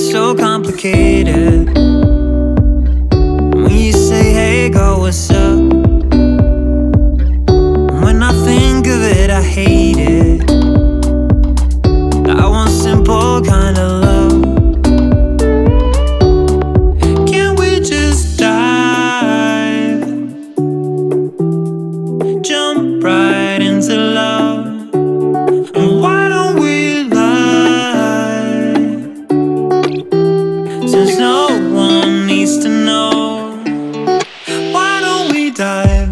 so complicated. When you say, hey girl, what's up? When I think of it, I hate it. I want simple kind of love. Can we just dive? Jump right into love. And why don't we lie? Since no one needs to know, why don't we dive?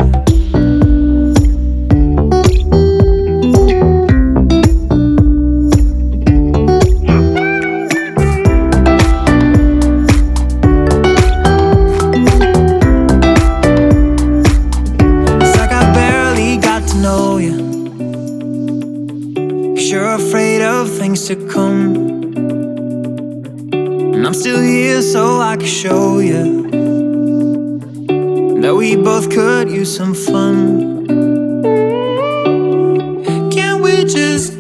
Know you, 'cause you're afraid of things to come, and I'm still here so I can show you that we both could use some fun. Can't we just